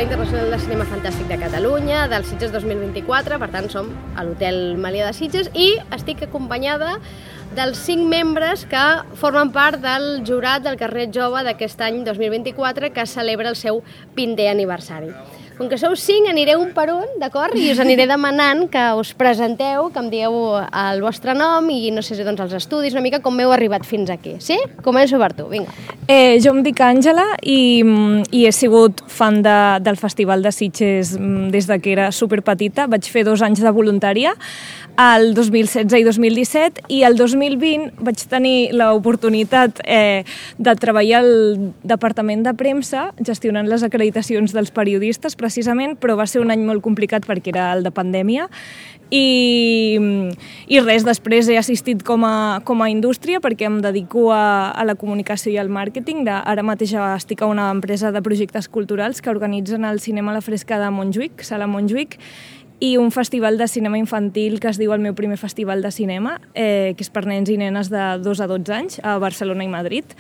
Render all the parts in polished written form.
Festival Internacional de Cinema Fantàstic de Catalunya, del Sitges 2024, per tant som a l'Hotel Melià de Sitges i estic acompanyada dels 5 membres que formen part del jurat del Carnet Jove d'aquest any 2024 que celebra el seu 20è aniversari. Com que sou 5, aniré un per un, d'acord? I us aniré demanant que us presenteu, que em digueu el vostre nom i no sé si els estudis, una mica com heu arribat fins aquí. Sí? Començo per tu, vinga. Jo em dic Àngela i he sigut fan del Festival de Sitges des de que era superpetita. Vaig fer 2 anys de voluntària, el 2016 i 2017, i el 2020 vaig tenir l'oportunitat de treballar al Departament de Premsa gestionant les acreditacions dels periodistes, precisament, però va ser un any molt complicat perquè era el de pandèmia i res, després he assistit com a indústria perquè em dedico a la comunicació i al màrqueting. Ara mateix estic a una empresa de projectes culturals que organitzen el Cinema a la Fresca de Montjuïc, Sala Montjuïc, i un festival de cinema infantil que es diu el meu primer festival de cinema, que és per nens i nenes de 2 a 12 anys a Barcelona i Madrid.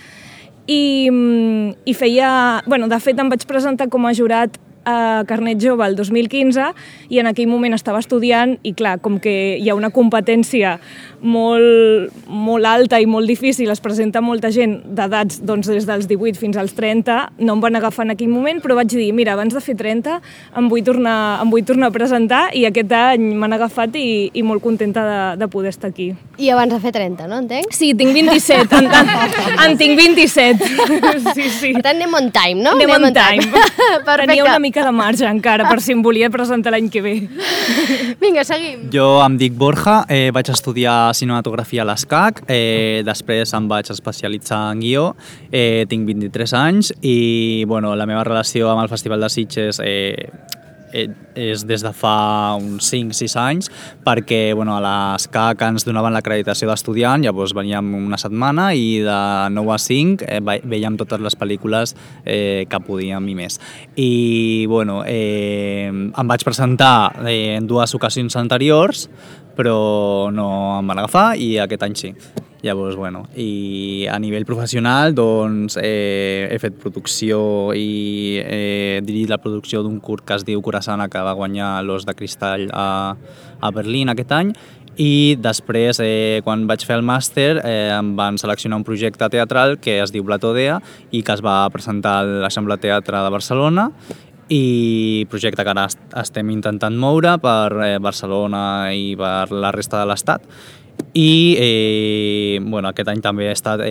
I feia... de fet, em vaig presentar com a jurat a Carnet Jove el 2015 i en aquell moment estava estudiant i clar, com que hi ha una competència molt alta i molt difícil, es presenta molta gent d'edats des dels 18 fins als 30, no em van agafar en aquell moment, però vaig dir, mira, abans de fer 30 em vull tornar a presentar i aquest any m'han agafat i molt contenta de poder estar aquí. I abans de fer 30, no entenc? Sí, tinc 27, en tinc 27. Sí. Per tant, anem on time, no? Anem on time. Perfecte. Tenia una mica de marge encara per si em volia presentar l'any que ve. Vinga, seguim. Jo em dic Borja, vaig estudiar cinematografia a l'ESCAC, després em vaig especialitzar en guió, tinc 23 anys i la meva relació amb el Festival de Sitges és des de fa uns 5-6 anys perquè a l'ESCAC ens donaven l'acreditació d'estudiant, llavors veníem una setmana i de 9 a 5 veiem totes les pel·lícules que podíem i més. I em vaig presentar en 2 ocasions anteriors però no em van agafar i aquest any sí. Llavors, i a nivell professional, he fet producció i he dirigit la producció d'un curt que es diu Curasana, que va guanyar l'Os de Cristall a Berlín aquest any, i després, quan vaig fer el màster, em van seleccionar un projecte teatral que es diu Blatodea i que es va presentar a l'Eixample Teatre de Barcelona, i projecte que ara estem intentant moure per Barcelona i per la resta de l'Estat. I aquest any també he estat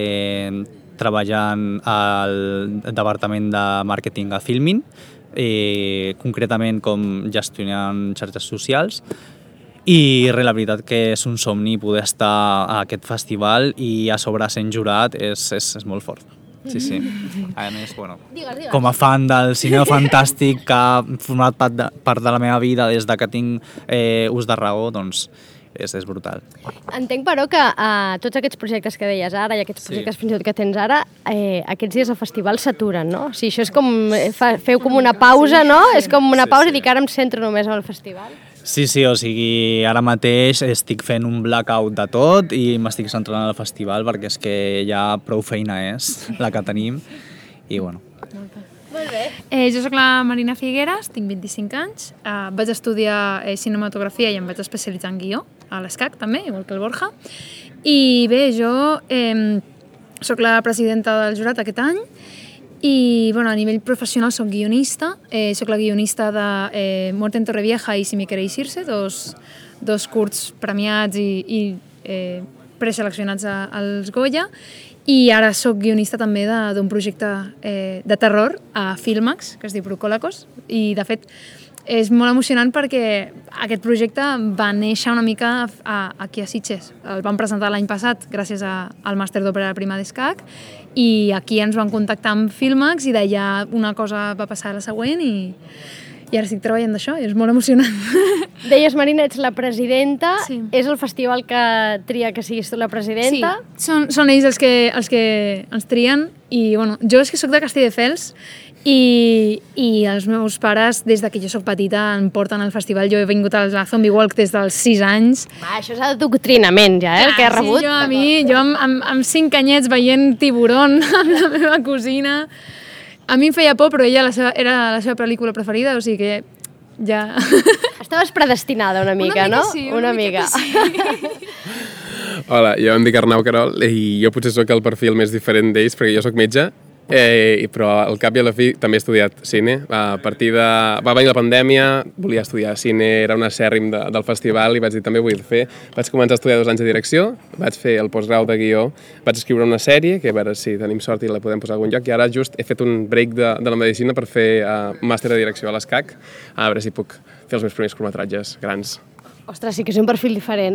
treballant al departament de màrqueting a Filmin, concretament com gestionant xarxes socials, i la veritat que és un somni poder estar a aquest festival i a sobre sent jurat és molt fort. Sí. A més, digues. Com a fan del cinema fantàstic que ha format part de la meva vida des que tinc ús de raó, és brutal. Entenc, però, que tots aquests projectes que deies ara i aquests projectes fins i tot que tens ara, aquests dies al festival s'aturen, no? O sigui, això és com... feu com una pausa, no? És com una pausa i dic, ara em centro només en el festival. Sí, o sigui, ara mateix estic fent un blackout de tot i m'estic centrant en el festival perquè és que ja prou feina és la que tenim i Molt bé. Jo soc la Marina Figueras, tinc 25 anys, vaig estudiar cinematografia i em vaig especialitzar en guió, a l'ESCAC també, igual que el Borja, i bé, jo soc la presidenta del jurat aquest any i a nivell professional soc guionista, soc la guionista de Muerte en Torrevieja i Si me queréis irse, dos curts premiats i preseleccionats als Goya, i ara soc guionista també d'un projecte de terror a Filmax, que es diu Procòlacos, i de fet és molt emocionant perquè aquest projecte va néixer una mica aquí a Sitges. El vam presentar l'any passat gràcies al màster d'òpera prima d'ESCAC i aquí ens van contactar amb Filmax i d'allà una cosa va passar a la següent i ara estic treballant d'això i és molt emocionant. Deies, Marina, ets la presidenta. Sí. És el festival que tria que siguis tu la presidenta? Sí, són ells els que ens trien i jo és que soc de Castelldefels i els meus pares, des que jo soc petita, em porten al festival. Jo he vingut a la Zombie Walk des dels 6 anys. Això és adoctrinament ja, el que he rebut. Sí, jo amb 5 anyets veient Tiburón amb la meva cosina. A mi em feia por, però ella era la seva pel·lícula preferida, o sigui que ja... Estaves predestinada una mica, no? Sí, una mica. Sí. Hola, jo em dic Arnau Querol i jo potser sóc el perfil més diferent d'ells perquè jo sóc metge, però al cap i a la fi també he estudiat cine. Va venir la pandèmia, volia estudiar cine, era un acèrrim del festival i vaig dir també vull fer. Vaig començar a estudiar 2 anys de direcció, vaig fer el postgrau de guió, vaig escriure una sèrie, que a veure si tenim sort i la podem posar a algun lloc, i ara just he fet un break de la medicina per fer màster de direcció a l'ESCAC, a veure si puc fer els meus primers curtmetratges grans. Ostres, sí que és un perfil diferent.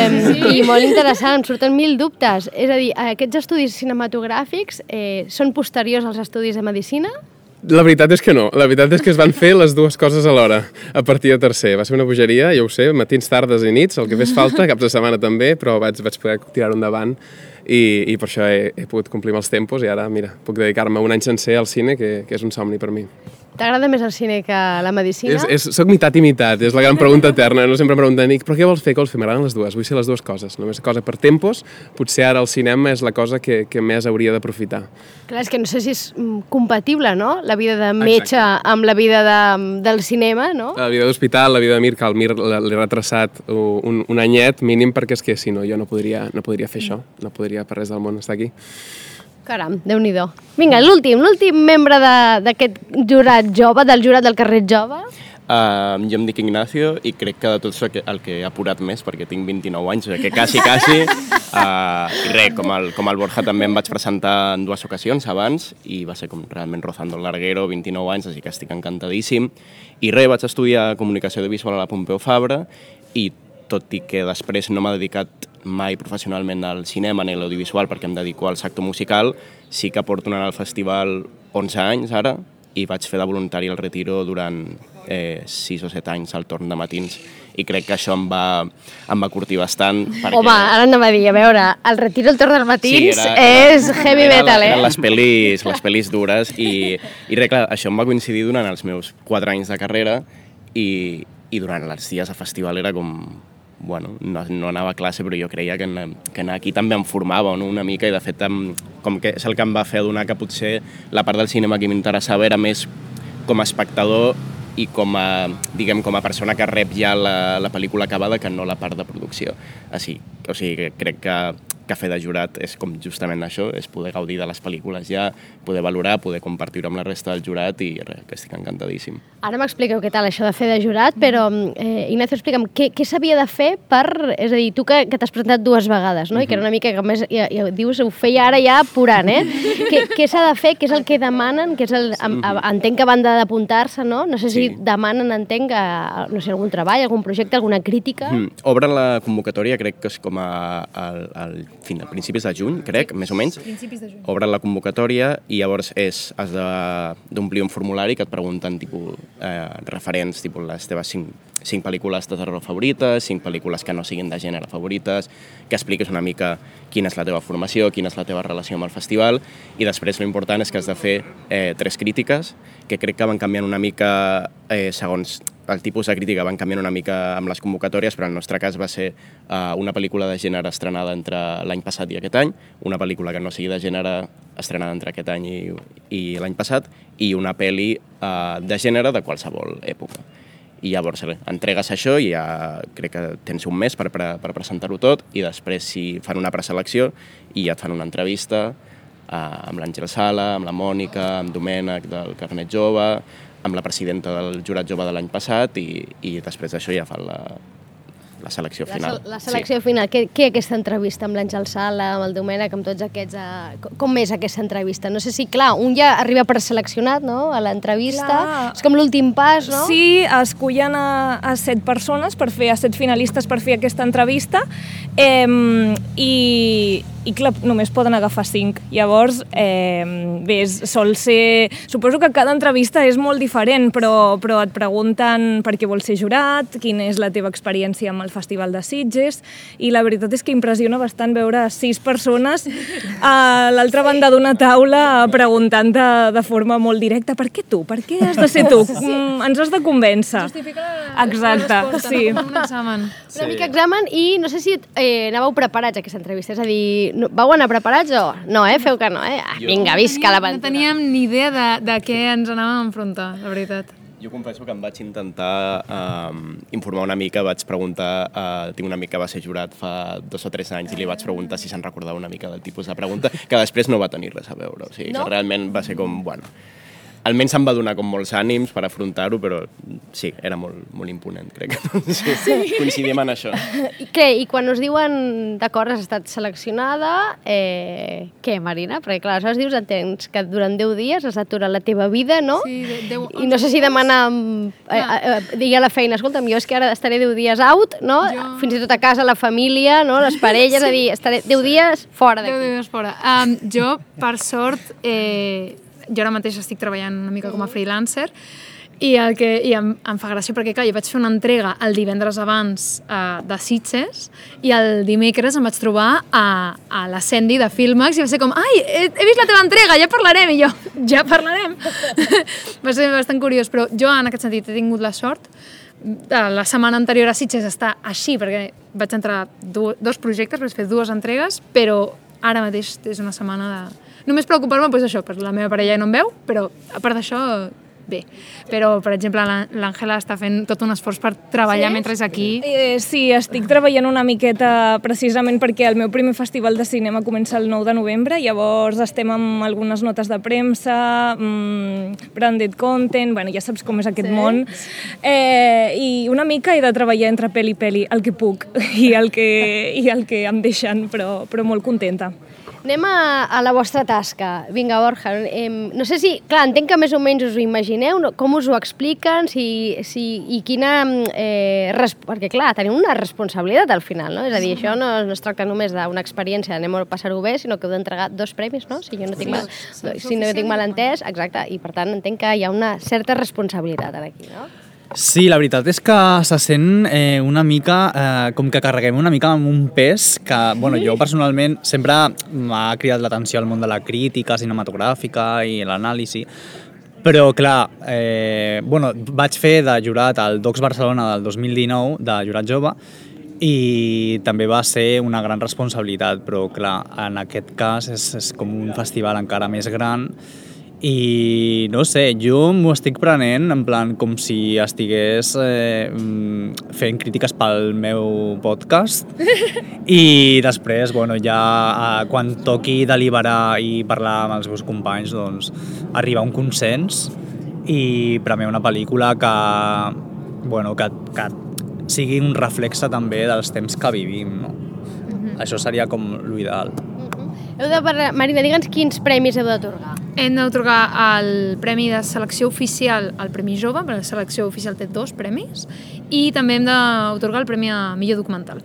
I molt interessant, em surten 1000 dubtes. És a dir, aquests estudis cinematogràfics són posteriors als estudis de medicina? La veritat és que no. La veritat és que es van fer les dues coses alhora, a partir de tercer. Va ser una bogeria, ja ho sé, matins, tardes i nits, el que fes falta, caps de setmana també, però vaig poder tirar-ho endavant i per això he pogut complir amb els tempos i ara, mira, puc dedicar-me un any sencer al cine, que és un somni per mi. T'agrada més el cine que la medicina? Soc mitat i mitat, és la gran pregunta eterna. No sempre em pregunten, però què vols fer? Què vols fer? M'agraden les dues, vull ser les dues coses. Només cosa per tempos, potser ara el cinema és la cosa que més hauria d'aprofitar. Clar, és que no sé si és compatible, no?, la vida de metge amb la vida del cinema, no? La vida d'hospital, la vida de Mir, que al Mir l'he retrasat un anyet mínim, perquè és que si no jo no podria fer això, no podria per res del món estar aquí. Caram, Déu-n'hi-do. Vinga, l'últim membre d'aquest jurat jove, del jurat del carrer jove. Jo em dic Ignacio i crec que de tot el que he apurat més, perquè tinc 29 anys, o sigui que quasi. I res, com el Borja també em vaig presentar en 2 ocasions abans i va ser com realment rozando el larguero, 29 anys, així que estic encantadíssim. I res, vaig estudiar comunicació audiovisual a la Pompeu Fabra i tot i que després no m'ha dedicat mai professionalment al cinema ni a l'audiovisual perquè em dedico al sector musical, sí que porto anant al festival 11 anys ara i vaig fer de voluntari al Retiro durant 6 o 7 anys al torn de matins i crec que això em va curtir bastant. Perquè... Home, ara anava a dir, a veure, el Retiro al torn dels matins és heavy metal, Eren les pel·lis dures i res, clar, això em va coincidir durant els meus 4 anys de carrera i durant els dies a festival era com... Bueno, no anava a classe, però jo creia que anar aquí també em formava una mica i de fet com que és el que em va fer adonar que potser la part del cinema que m'interessava era més com a espectador i com a persona que rep ja la pel·lícula acabada que no la part de producció. O sigui que crec que fer de jurat és com justament això, és poder gaudir de les pel·lícules ja, poder valorar, poder compartir-ho amb la resta del jurat i res, que estic encantadíssim. Ara m'expliqueu què tal això de fer de jurat, però Ignacio, explica'm, què s'havia de fer és a dir, tu que t'has presentat 2 vegades, no? I que era una mica que més, ja dius, ho feia ara ja apurant, Què s'ha de fer, què és el que demanen, entenc que van d'apuntar-se, no? No sé si demanen, entenc, no sé, algun treball, algun projecte, alguna crítica? Obren la convocatòria, crec que és com a principis de juny, crec, més o menys. Principis de juny. Obren la convocatòria i llavors has d'omplir un formulari que et pregunten referents, les teves 5 pel·lícules de terror favorites, 5 pel·lícules que no siguin de gènere favorites, que expliquis una mica quina és la teva formació, quina és la teva relació amb el festival, i després l'important és que has de fer 3 crítiques, que crec que van canviant una mica segons el tipus de crítica, van canviant una mica amb les convocatòries, però en el nostre cas va ser una pel·lícula de gènere estrenada entre l'any passat i aquest any, una pel·lícula que no sigui de gènere estrenada entre aquest any i l'any passat, i una pel·li de gènere de qualsevol època. I llavors entregues això i ja crec que tens un mes per presentar-ho tot i després si fan una preselecció i ja et fan una entrevista amb l'Àngel Sala, amb la Mònica, amb Domènec del Carnet Jove, amb la presidenta del jurat jove de l'any passat i després d'això ja fan la selecció final. La selecció final. Què aquesta entrevista amb l'Àngel Sala, amb el Domènec, amb tots aquests... Com és aquesta entrevista? No sé si, clar, un ja arriba preseleccionat, no?, a l'entrevista. És com l'últim pas, no? Sí, escullen a 7 persones per fer, a 7 finalistes per fer aquesta entrevista i clar, només poden agafar 5. Llavors, bé, sol ser... Suposo que cada entrevista és molt diferent, però et pregunten per què vols ser jurat, quina és la teva experiència amb el Festival de Sitges, i la veritat és que impressiona bastant veure 6 persones a l'altra banda d'una taula preguntant-te de forma molt directa per què tu? Per què has de ser tu? Ens has de convèncer. Justifica exacte, la resposta, sí. com un examen. Una mica examen i no sé si anàveu preparats a aquesta entrevista, és a dir, vau anar preparats o no, feu que no, vinga, visca l'aventura. No teníem ni idea de què ens anàvem a enfrontar, la veritat. Jo confesso que em vaig intentar informar una mica, vaig preguntar, tinc un amic que va ser jurat fa 2 o 3 anys i li vaig preguntar si se'n recordava una mica del tipus de pregunta, que després no va tenir res a veure, o sigui, que realment va ser com, bueno, almenys se'm va donar com molts ànims per afrontar-ho, però sí, era molt, molt imponent, crec que coincidim en això. I quan us diuen, d'acord, has estat seleccionada, què, Marina? Perquè clar, aleshores dius, entens que durant 10 dies has d'aturar la teva vida, no? Sí, 10 I no sé si demanar, dir a la feina, escolta'm, jo és que ara estaré 10 dies out, no? Fins i tot a casa, la família, no? Les parelles, és a dir, estaré 10 dies fora d'aquí. 10 dies fora. Jo, per sort, jo ara mateix estic treballant una mica com a freelancer i em fa gràcia perquè, clar, jo vaig fer una entrega el divendres abans de Sitges i el dimecres em vaig trobar a la Sandy de Filmax i va ser com, ai, he vist la teva entrega, ja parlarem, i jo, ja parlarem. Va ser bastant curiós, però jo en aquest sentit he tingut la sort la setmana anterior a Sitges està així, perquè vaig entrar a 2 projectes, vaig fer 2 entregues, però ara mateix és una setmana de... Només preocupar-me, doncs això, la meva parella no em veu, però a part d'això, bé. Però, per exemple, l'Àngela està fent tot un esforç per treballar mentre és aquí. Sí, estic treballant una miqueta precisament perquè el meu primer festival de cinema comença el 9 de novembre, llavors estem amb algunes notes de premsa, branded content, bueno, ja saps com és aquest món, i una mica he de treballar entre peli i peli, el que puc i el que em deixen, però molt contenta. Anem a la vostra tasca. Vinga, Borja, no sé si... Clar, entenc que més o menys us ho imagineu, com us ho expliquen, i quina... perquè, clar, tenim una responsabilitat al final, no? És a dir, això no es tracta només d'una experiència, anem a passar-ho bé, sinó que heu d'entregar 2 premis, no? Si jo no tinc mal entès, exacte, i per tant entenc que hi ha una certa responsabilitat aquí, no? Sí, la veritat és que se sent una mica, com que carreguem una mica amb un pes que, bueno, jo personalment sempre m'ha cridat l'atenció al món de la crítica cinematogràfica i l'anàlisi, però clar, bueno, vaig fer de jurat al Docs Barcelona del 2019, de jurat jove, i també va ser una gran responsabilitat, però clar, en aquest cas és com un festival encara més gran. I no sé, jo m'ho estic prenent en plan com si estigués fent crítiques pel meu podcast i després, bueno, ja quan toqui deliberar i parlar amb els meus companys, doncs arribar a un consens i premiar una pel·lícula que, bueno, que sigui un reflexe també dels temps que vivim, no? Això seria com l'ideal. Marina, digue'ns quins premis heu d'atorgar. Hem d'atorgar el premi de selecció oficial al Premi Jove, perquè la selecció oficial té 2 premis, i també hem d'atorgar el premi a millor documental.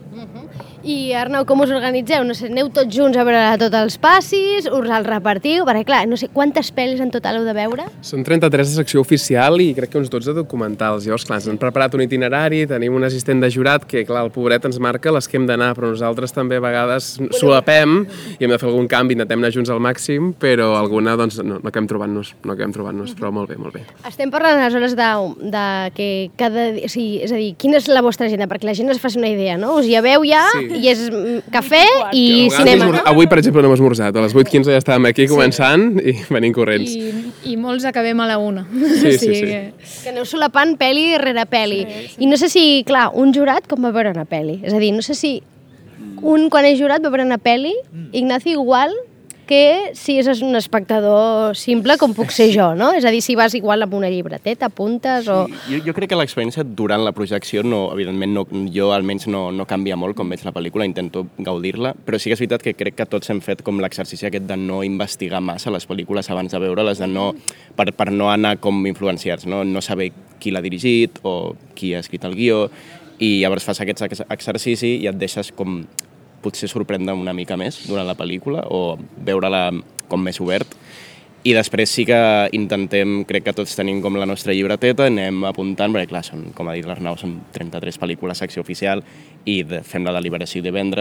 I Arnau, com us organitzeu? No sé, aneu tots junts a veure tots els passis, us els repartiu, perquè clar, no sé, quantes pel·lis en total heu de veure? Són 33 de secció oficial i crec que uns 12 documentals. Llavors, clar, ens han preparat un itinerari, tenim un assistent de jurat que, clar, el pobret ens marca les que hem d'anar, però nosaltres també a vegades solapem i hem de fer algun canvi, intentem anar junts al màxim, però alguna, doncs, no acabem trobant-nos, però molt bé, molt bé. Estem parlant aleshores de que cada... Sí, és a dir, quina és la vostra agenda? Perquè la gent es faci una idea, no? Us lleveu ja... Sí. I és cafè i cinema, no? Avui, per exemple, no hem esmorzat. A les 8:15 ja estàvem aquí començant i venim corrents. I molts acabem a la 1. Sí. Que aneu solapant pel·li rere pel·li. I no sé si, clar, un jurat com va veure una pel·li? És a dir, no sé si un quan és jurat va veure una pel·li, Ignacio, igual que si és un espectador simple com puc ser jo, no? És a dir, si vas igual amb una llibreteta, apuntes o... Jo crec que l'experiència durant la projecció, evidentment, jo almenys no canvia molt com veig la pel·lícula, intento gaudir-la, però sí que és veritat que crec que tots hem fet com l'exercici aquest de no investigar massa les pel·lícules abans de veure-les, per no anar com influenciats, no saber qui l'ha dirigit o qui ha escrit el guió, i llavors fas aquest exercici i et deixes com potser sorprendre una mica més durant la pel·lícula o veure-la com més obert. I després sí que intentem, crec que tots tenim com la nostra llibreteta, anem apuntant, perquè clar, com ha dit l'Arnau, són 33 pel·lícules secció oficial i fem la deliberació divendres,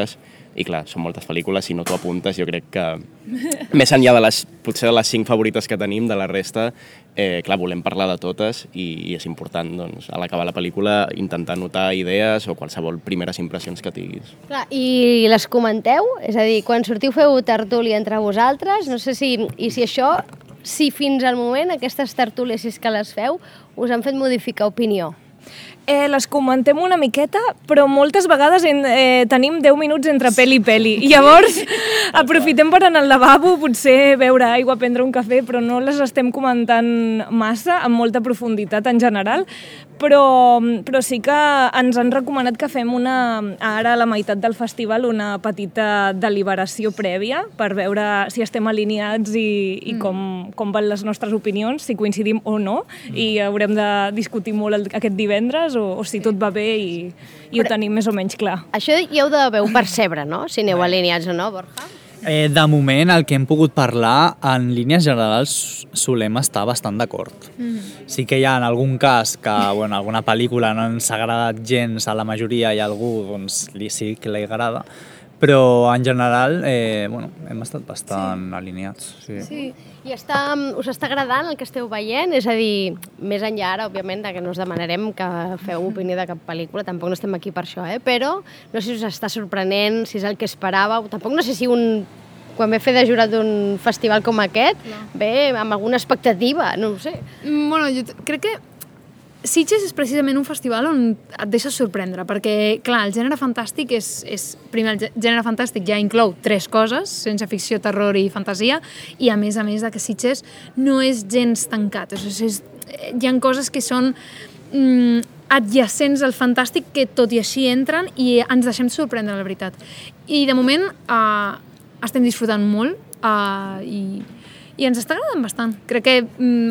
I clar, són moltes pel·lícules, si no t'ho apuntes, jo crec que més enllà de potser de les 5 favorites que tenim, de la resta, clar, volem parlar de totes i és important, doncs, a l'acabar la pel·lícula, intentar notar idees o qualsevol primeres impressions que tinguis. Clar, i les comenteu? És a dir, quan sortiu feu tertúlia entre vosaltres, no sé si això, si fins al moment aquestes tertúlies, si és que les feu, us han fet modificar opinió. Les comentem una miqueta, però moltes vegades tenim 10 minuts entre peli i peli. I llavors aprofitem per anar al lavabo, potser beure aigua, prendre un cafè, però no les estem comentant massa, amb molta profunditat en general. Però sí que ens han recomanat que fem ara a la meitat del festival una petita deliberació prèvia per veure si estem alineats i com van les nostres opinions, si coincidim o no, i haurem de discutir molt aquest divendres o si tot va bé i ho tenim més o menys clar. Això ja ho deveu percebre, no? Si aneu alineats o no, Borja? De moment, el que hem pogut parlar, en línies generals, solem estar bastant d'acord. Sí que hi ha en algun cas que alguna pel·lícula no ens ha agradat gens a la majoria i a algú sí que li agrada, però en general hem estat bastant alineats. Sí. I us està agradant el que esteu veient? És a dir, més enllà ara, òbviament, que no us demanarem que feu opinió de cap pel·lícula, tampoc no estem aquí per això, però no sé si us està sorprenent, si és el que esperàveu, tampoc no sé si quan ve fer de jurat d'un festival com aquest, ve amb alguna expectativa, no ho sé. Bueno, jo crec que Sitges és precisament un festival on et deixes sorprendre, perquè, clar, el gènere fantàstic primer, el gènere fantàstic ja inclou 3 coses, ciència ficció, terror i fantasia, i a més de que Sitges no és gens tancat. Hi ha coses que són adjacents al fantàstic que tot i així entren i ens deixem sorprendre, la veritat. I de moment estem disfrutant molt i ens està agradant bastant. Crec que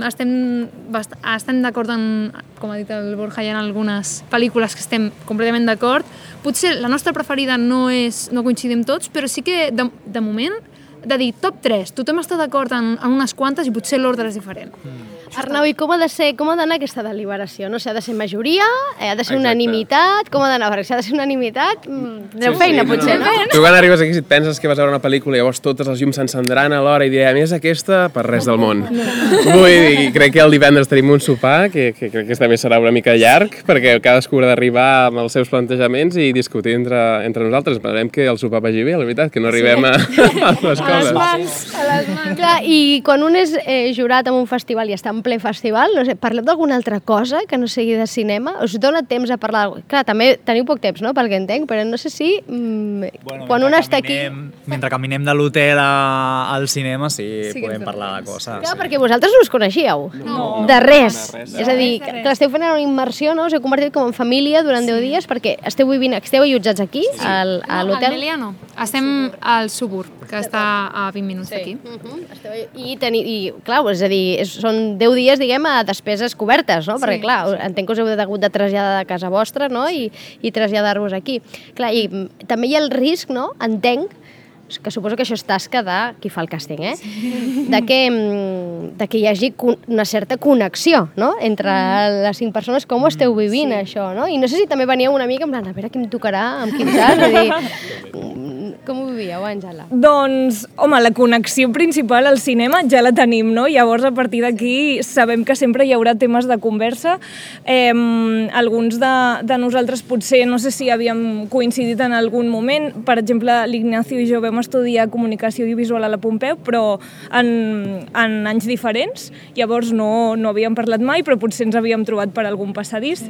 estem d'acord com ha dit el Borja, hi ha algunes pel·lícules que estem completament d'acord. Potser la nostra preferida no coincidim tots, però sí que de moment, de dir top 3, tothom està d'acord en unes quantes i potser l'ordre és diferent. Arnau, i com ha d'anar aquesta deliberació? No sé, ha de ser majoria? Ha de ser unanimitat? Com ha d'anar? Perquè si ha de ser unanimitat, tindreu feina, potser, no? Tu quan arribes aquí, si et penses que vas a veure una pel·lícula i llavors totes les llums s'encendran alhora i diré, a més aquesta, per res del món. Vull dir, crec que el divendres tenim un sopar, que crec que també serà una mica llarg, perquè cadascú haurà d'arribar amb els seus plantejaments i discutir entre nosaltres. Esperem que el sopar vagi bé, la veritat, que no arribem a les coses. A les mans. Clar, i quan un és jurat en un festival i està en ple festival, no sé, parleu d'alguna altra cosa que no sigui de cinema? Us dona temps a parlar? Clar, també teniu poc temps, no?, pel que entenc, però no sé si quan un està aquí... Mentre caminem de l'hotel al cinema, sí podem parlar de coses. Clar, perquè vosaltres no us coneixíeu. No. De res. És a dir, que esteu fent una immersió, no? Us heu convertit com en família durant 10 dies, perquè esteu allotjats aquí, a l'hotel? A Almelia no. Estem al Suburb, que està a 20 minuts d'aquí. I, clar, és a dir, són 10 dies, diguem, a despeses cobertes, no? Perquè, clar, entenc que us heu hagut de traslladar de casa vostra, no?, i traslladar-vos aquí. Clar, i també hi ha el risc, no?, entenc, que suposo que això és tasca de qui fa el càsting, de que hi hagi una certa connexió, no?, entre les 5 persones, com ho esteu vivint, això, no? I no sé si també veníeu una mica en plan, a veure qui em tocarà, amb qui em saps, és a dir... Com ho vivíeu, Àngela? Doncs, home, la connexió principal al cinema ja la tenim, no? Llavors, a partir d'aquí, sabem que sempre hi haurà temes de conversa. Alguns de nosaltres potser, no sé si havíem coincidit en algun moment. Per exemple, l'Ignacio i jo vam estudiar comunicació audiovisual a la Pompeu, però en anys diferents. Llavors no havíem parlat mai, però potser ens havíem trobat per algun passadís.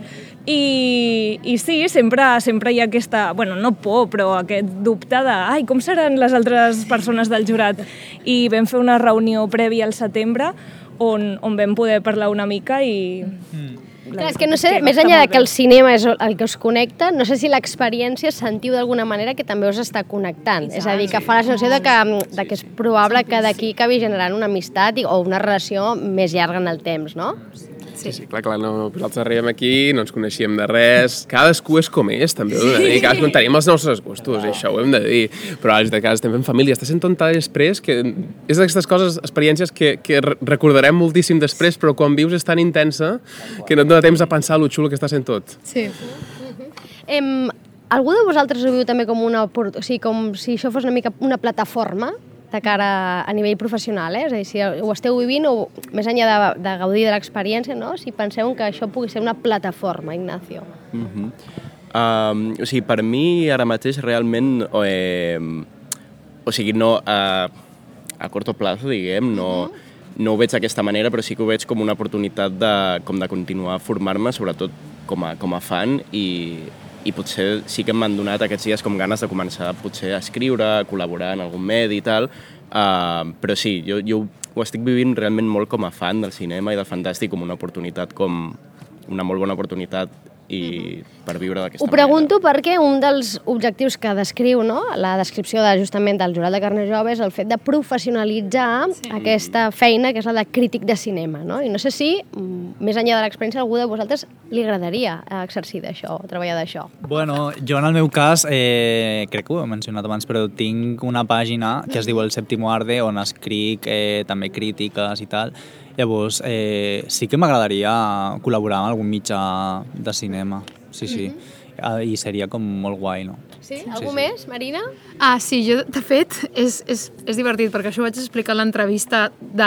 I sí, sempre hi ha aquesta, bueno, no por, però aquest dubte de com seran les altres persones del jurat? I vam fer una reunió prèvia al setembre on vam poder parlar una mica i... Clar, és que no sé, més enllà que el cinema és el que us connecta, no sé si l'experiència sentiu d'alguna manera que també us està connectant. És a dir, que fa la sensació de que és probable que d'aquí acabi generant una amistat o una relació més llarga en el temps, no? Sí, clar, nosaltres arribem aquí, no ens coneixíem de res, cadascú és com és, també ho hem de dir, cadascú tenim els nostres gustos, això ho hem de dir, però de cas estem fent família, està sent tonta després, que és d'aquestes coses, experiències que recordarem moltíssim després, però quan vius és tan intensa que no et dona temps a pensar lo xulo que està sent tot. Sí. algú de vosaltres ho viu també com o sigui, com si això fos una mica una plataforma de cara a nivell professional, És a dir, si ho esteu vivint o més enllà de gaudir de l'experiència, no? Si penseu que això pugui ser una plataforma, Ignacio. O sigui, per mi ara mateix realment, o sigui, no a corto plazo, diguem, no ho veig d'aquesta manera, però sí que ho veig com una oportunitat de continuar a formar-me, sobretot com a fan, i potser sí que m'han donat aquests dies com ganes de començar potser a escriure, a col·laborar en algun medi i tal, però sí, jo ho estic vivint realment molt com a fan del cinema i del fantàstic, com una oportunitat, com una molt bona oportunitat i per viure d'aquesta manera. Ho pregunto perquè un dels objectius que descriu, no? La descripció justament del Jurat de Carnet Jove és el fet de professionalitzar aquesta feina que és la de crític de cinema, no? I no sé si, més enllà de l'experiència, algú de vosaltres li agradaria exercir d'això, treballar d'això. Bueno, jo en el meu cas, crec que ho he mencionat abans, però tinc una pàgina que es diu El Séptimo Arte, on escric també crítiques i tal. Llavors, sí que m'agradaria col·laborar amb algun mitjà de cinema, sí. I seria com molt guai, no? Sí? Algú més, Marina? Sí, jo, de fet, és divertit, perquè això ho vaig explicar a l'entrevista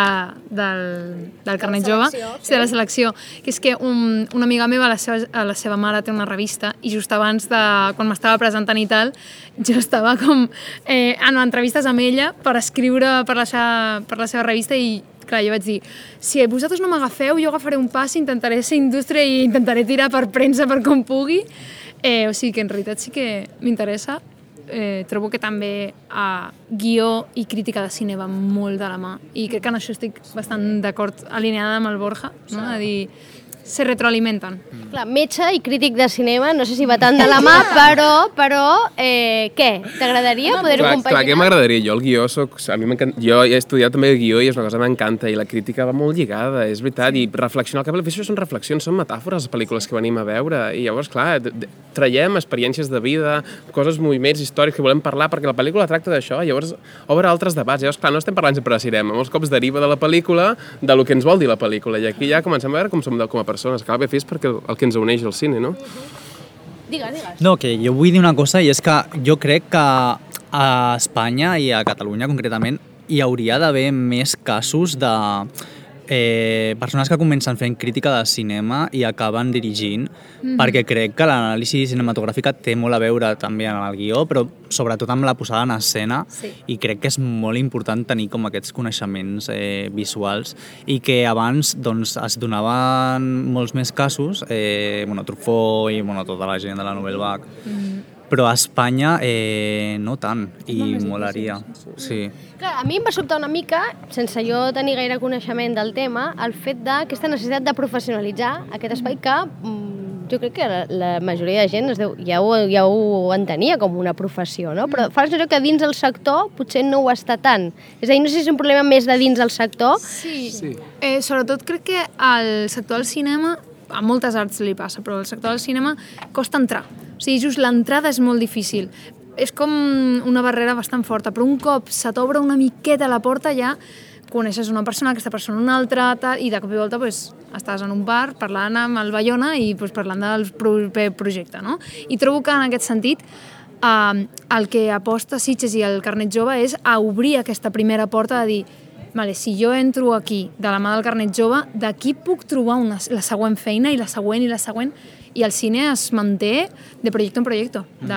del Carnet Jove, de la selecció, que és que una amiga meva, la seva mare té una revista, i just abans de, quan m'estava presentant i tal, jo estava com en entrevistes amb ella per escriure per la seva revista i clar, jo vaig dir, si vosaltres no m'agafeu, jo agafaré un pas, intentaré ser indústria i intentaré tirar per premsa per com pugui. O sigui que en realitat sí que m'interessa. Trobo que també guió i crítica de cine va molt de la mà i crec que en això estic bastant d'acord, alineada amb el Borja, no? A dir, se retroalimenten. Clar, metge i crític de cinema, no sé si va tant de la mà, però què? T'agradaria poder-ho compaginar? Clar, que m'agradaria. Jo el guió jo he estudiat també el guió i és una cosa que m'encanta i la crítica va molt lligada, és veritat, i reflexionar, el que això són reflexions, són metàfores, les pel·lícules que venim a veure, i llavors, clar, traiem experiències de vida, coses, moviments històrics que volem parlar, perquè la pel·lícula tracta d'això, llavors obre altres debats, llavors, clar, no estem parlant sempre de cinema, molts cops deriva de la pel·lícula del que ens vol dir la pel·lícula, i aquí ja comencem a veure com som com a persones, que el bé és perquè el que ens uneix al cine, no? Digues. No, que jo vull dir una cosa, i és que jo crec que a Espanya i a Catalunya concretament hi hauria d'haver més casos de persones que comencen fent crítica de cinema i acaben dirigint, perquè crec que l'anàlisi cinematogràfica té molt a veure també en el guió, però sobretot amb la posada en escena, i crec que és molt important tenir com aquests coneixements visuals, i que abans doncs, es donaven molts més casos, Truffaut i tota la gent de la Nouvelle Vague, però a Espanya no tant, i molaria. Sí. Clar, a mi em va sobtar una mica, sense jo tenir gaire coneixement del tema, el fet d'aquesta necessitat de professionalitzar aquest espai que jo crec que la majoria de gent ja ho entenia com una professió, no? Però fa la sensació que dins del sector potser no ho està tant. És a dir, no sé si és un problema més de dins del sector. Sí. Sobretot crec que al sector del cinema, a moltes arts li passa, però al sector del cinema costa entrar. O sigui, just l'entrada és molt difícil. És com una barrera bastant forta, però un cop se t'obre una miqueta la porta ja coneixes una persona, aquesta persona una altra, i de cop i volta estàs en un bar parlant amb el Bayona i parlant del proper projecte, no? I trobo que en aquest sentit el que aposta Sitges i el Carnet Jove és a obrir aquesta primera porta de dir vale, si jo entro aquí de la mà del Carnet Jove, d'aquí puc trobar la següent feina i la següent, i el cine es manté de projecte en projecte,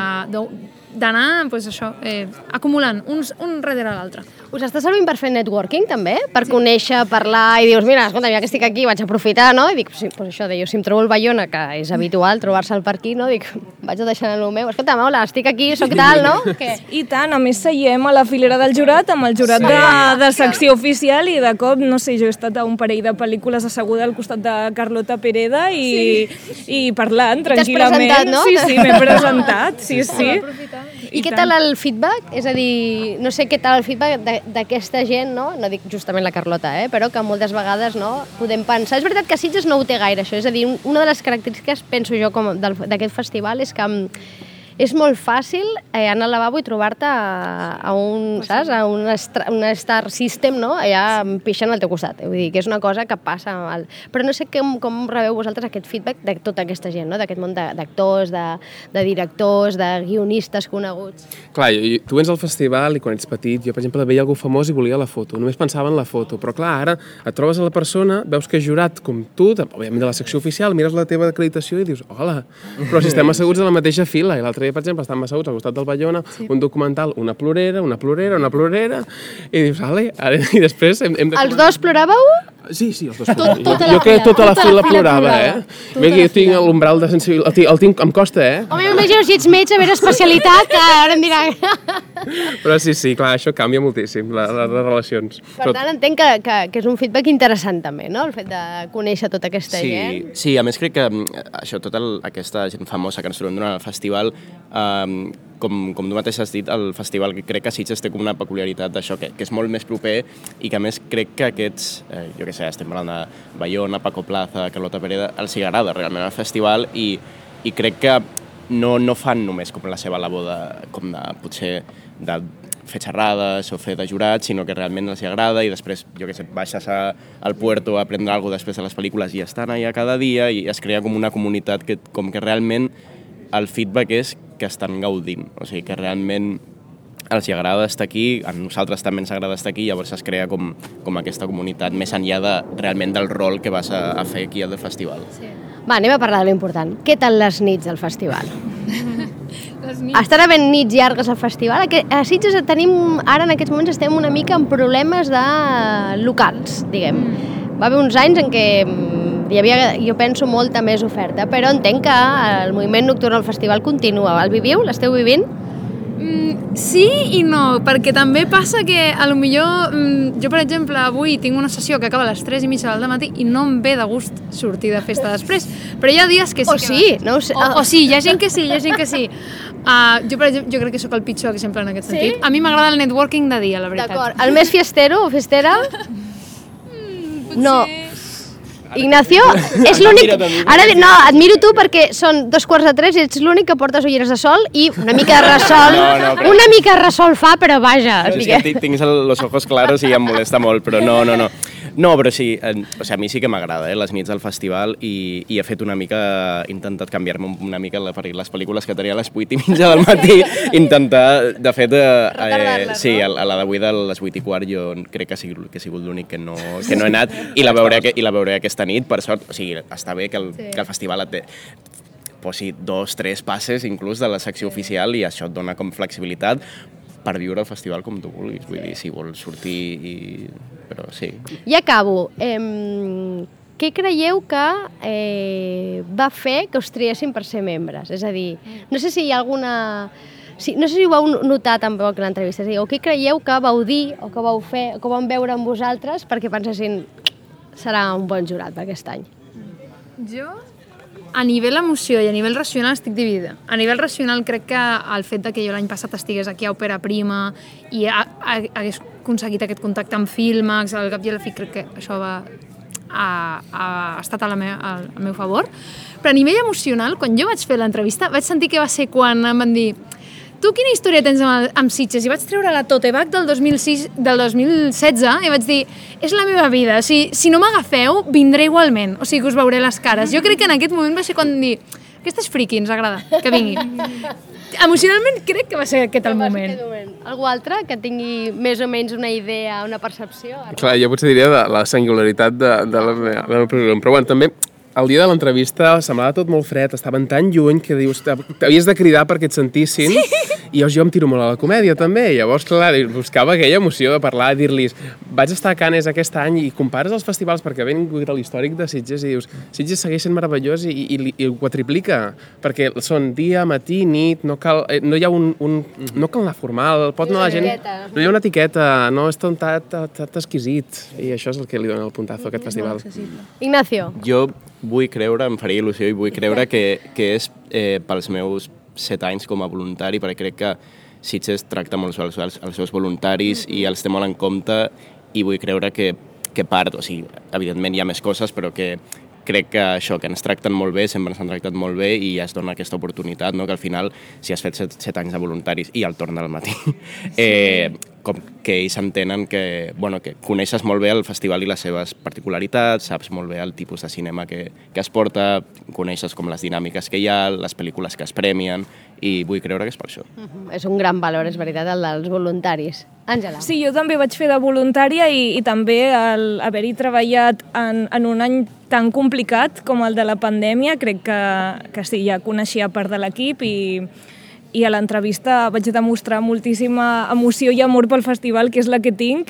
d'anar, acumulant un darrere l'altre. Us està servint per fer networking, també? Per conèixer, parlar i dius, mira, escolta, ja que estic aquí vaig aprofitar, no? I dic, això de jo, si em trobo el Bayona, que és habitual trobar-se'l per aquí, no? Dic, vaig a deixar el meu. Escolta, hola, estic aquí, soc tal, no? Què? I tant, a més seiem a la filera del jurat, amb el jurat de secció oficial, i de cop, no sé, jo he estat a un parell de pel·lícules asseguda al costat de Carlota Pereda i parlant tranquil·lament. T'has presentat, no? Sí, m'he presentat, sí. I què tal el feedback? És a dir, no sé què tal el feedback d'aquesta gent, no? No dic justament la Carlota, però que moltes vegades podem pensar. És veritat que Sitges no ho té gaire, això. És a dir, una de les característiques, penso jo, d'aquest festival és que és molt fàcil anar al lavabo i trobar-te a un, saps? A un star system, no? Allà pixant al teu costat. Vull dir que és una cosa que passa mal. Però no sé com rebeu vosaltres aquest feedback de tota aquesta gent, no? D'aquest món d'actors, de directors, de guionistes coneguts. Clar, tu vens al festival i quan ets petit, jo, per exemple, veia algú famós i volia la foto. Només pensava en la foto. Però clar, ara et trobes a la persona, veus que és jurat com tu, òbviament de la secció oficial, mires la teva acreditació i dius, hola, però si estem asseguts a la mateixa fila. I l'altre dia, per exemple, estàvem asseguts al costat del Bayona, un documental, una plorera, i dius, ale, i després hem de... Els dos ploràveu? Sí, els dos ploràvem. Jo crec que tota la fila plorava, Mira que jo tinc l'umbral de sensibilitat, el tinc, em costa, Home, m'imagino si ets metge, a veure especialitat, que ara em dirà... Però sí, clar, això canvia moltíssim, les relacions. Per tant, entenc que és un feedback interessant també, no?, el fet de conèixer tota aquesta gent. Sí, a més crec que això, tota aquesta gent famosa que ens trobem durant el festival, com tu mateix has dit, el festival crec que Sitges té com una peculiaritat d'això, que és molt més proper i que a més crec que aquests, jo què sé, estem parlant de Bayona, Paco Plaza, Carlota Pereda, els hi agrada realment el festival i crec que no fan només com la seva labor potser de fer xerrades o fer de jurat, sinó que realment els hi agrada i després, jo què sé, baixes al puerto a aprendre alguna cosa després de les pel·lícules i estan allà cada dia i es crea com una comunitat que com que realment el feedback és que estan gaudint, o sigui que realment els hi agrada estar aquí, a nosaltres també ens agrada estar aquí, llavors es crea com aquesta comunitat més enllà realment del rol que vas a fer aquí al festival. Sí. Va, anem a parlar de l'important. Què tal les nits del festival? Estan havent nits llargues al festival? A Sitges tenim, ara en aquests moments estem una mica amb problemes de locals, diguem. Va haver uns anys en què hi havia, jo penso, molta més oferta, però entenc que el moviment nocturn al festival continua. El viviu? L'esteu vivint? Sí i no, perquè també passa que a lo millor jo, per exemple, avui tinc una sessió que acaba a les 3:30 del matí i no em ve de gust sortir de festa després, però hi ha dies que sí o que... sí, no ho sé. O sí, hi ha gent que sí, jo, per exemple, jo crec que sóc el pitjor exemple en aquest sentit. A mi m'agrada el networking de dia, la veritat. D'acord. El més fiestero o festera? No. Ignacio, és l'únic... Ara, no, admiro tu perquè són 2:45 i ets l'únic que portes ulleres de sol i una mica de ressol, una mica de ressol fa, però vaja. És que tinc los ojos claros i em molesta molt, però no. No, però sí, o sigui, a mi sí que m'agrada, les nits del festival i he fet una mica, he intentat canviar-me una mica les pel·lícules que tenia a les 8:30 del matí, intentar, de fet, sí, a la d'avui de les 8:15 jo crec que he sigut l'únic que no he anat i la veuré aquesta nit, per sort, o sigui, està bé que el festival posi 2-3 passes inclús de la secció oficial i això et dona com flexibilitat per viure el festival com tu vulguis, vull dir, si vols sortir però sí. I acabo. Què creieu que va fer que us triessin per ser membres? És a dir, no sé si hi ha alguna... no sé si ho vau notar tampoc en l'entrevista, és a dir, o què creieu que vau dir o que vau fer o que vam veure amb vosaltres perquè pensessin serà un bon jurat per aquest any? Jo, a nivell emoció i a nivell racional estic dividida. A nivell racional crec que el fet de que jo l'any passat estigués aquí a Òpera Prima i hagués aconseguit aquest contacte amb Filmax, al cap i a la fi crec que això ha estat al meu favor. Però a nivell emocional, quan jo vaig fer l'entrevista, vaig sentir que va ser quan em van dir tu quina història tens amb Sitges? I vaig treure la tote bag del 2016 i vaig dir, és la meva vida, si no m'agafeu, vindré igualment, o sigui que us veuré les cares. Jo crec que en aquest moment va ser quan dir, aquesta és friqui, ens agrada, que vingui. Emocionalment crec que va ser aquest el moment. Algú altre que tingui més o menys una idea, una percepció? Clar, jo potser diria de la singularitat del meu programa, però bueno, també el dia de l'entrevista semblava tot molt fred, estaven tan lluny que dius, t'havies de cridar perquè et sentissin, i jo em tiro molt a la comèdia també, i llavors, clar, buscava aquella emoció de parlar, dir-los, vaig estar a Canes aquest any i compares els festivals perquè ven l'històric de Sitges i dius, Sitges segueix sent meravellós i ho quadriplica, perquè són dia, matí, nit, no hi ha no cal anar formal, pot anar la gent, no hi ha una etiqueta, no és tan exquisit, i això és el que li dona el puntazo a aquest festival. Ignacio. Jo vull creure, em faria il·lusió i vull creure que és pels meus 7 anys com a voluntari, perquè crec que Sitges tracta molt els seus voluntaris i els té molt en compte i vull creure que part, o sigui, evidentment hi ha més coses, però que crec que això, que ens tracten molt bé, sempre ens han tractat molt bé i es dona aquesta oportunitat, no? Que al final, si has fet 7 anys de voluntaris i el torn al matí, com que ells entenen que, bueno, que coneixes molt bé el festival i les seves particularitats, saps molt bé el tipus de cinema que es porta, coneixes com les dinàmiques que hi ha, les pel·lícules que es premien, i vull creure que és per això. És un gran valor, és veritat, el dels voluntaris. Àngela. Sí, jo també vaig fer de voluntària i també haver-hi treballat en un any tan complicat com el de la pandèmia, crec que sí, ja coneixia part de l'equip i a l'entrevista vaig demostrar moltíssima emoció i amor pel festival, que és la que tinc,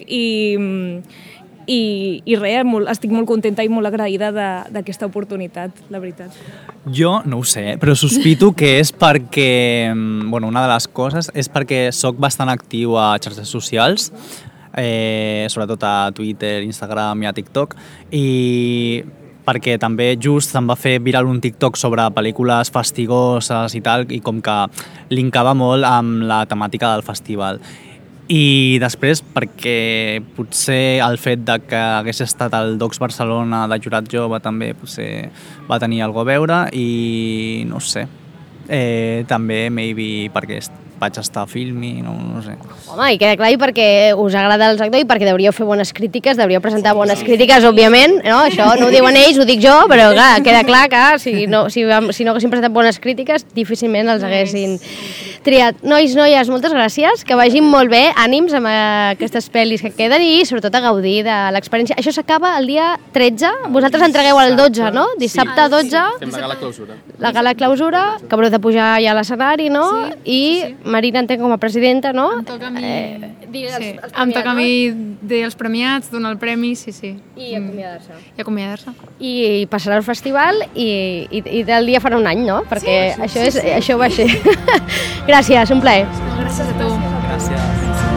i res, estic molt contenta i molt agraïda d'aquesta oportunitat, la veritat. Jo no ho sé, però sospito que és perquè, bueno, una de les coses és perquè sóc bastant actiu a xarxes socials, sobretot a Twitter, Instagram i a TikTok, i perquè també just em va fer viral un TikTok sobre pel·lícules fastigoses i tal, i com que linkava molt amb la temàtica del festival. I després, perquè potser el fet de que hagués estat al Docs Barcelona de jurat jove també potser va tenir alguna a veure i no sé, també maybe perquè vaig estar a Filmi, no sé. Home, i queda clar, i perquè us agrada el sector i perquè deuríeu fer bones crítiques, deuríeu presentar bones crítiques, òbviament, no? Això no ho diuen ells, ho dic jo, però clar, queda clar que si no haguessin presentat bones crítiques, difícilment els haguessin triat. Nois, noies, moltes gràcies, que vagin molt bé, ànims amb aquestes pel·lis que queden i sobretot a gaudir de l'experiència. Això s'acaba el dia 13, vosaltres entregueu el 12, no? Dissabte 12. Fem la gala clausura. La gala clausura, que haureu de pujar ja a l'escenari, no? I Marina entenc com a presidenta, no? Em toca a mi, em toca a mi dir els premiats, donar el premi, sí. I acomiadar-se. I acomiadar-se. I passarà el festival i del dia farà un any, no? Perquè això va ser. Gràcies, un plaer. Gràcies a tu. Gràcies.